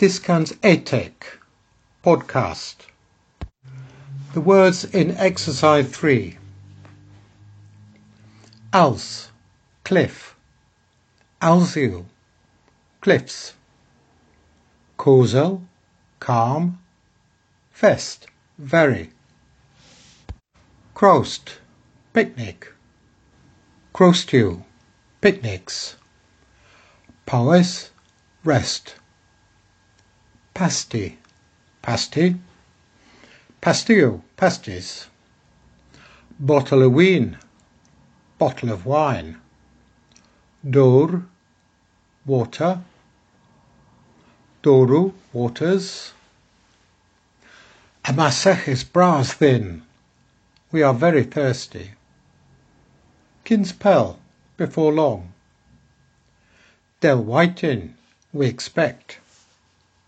Discans ETEC podcast. The words in exercise 3. Als, cliff. Alziel, cliffs. Kozel, calm. Fest, very. Kroost, picnic. Kroostje, picnics. Pauwes, rest. Pasty, pasty. Pastillo, pasties. Bottle of wine, bottle of wine. Door, water. Doru, waters. Amasech is bras thin, we are very thirsty. Kinspel, before long. Del Whitin, we expect.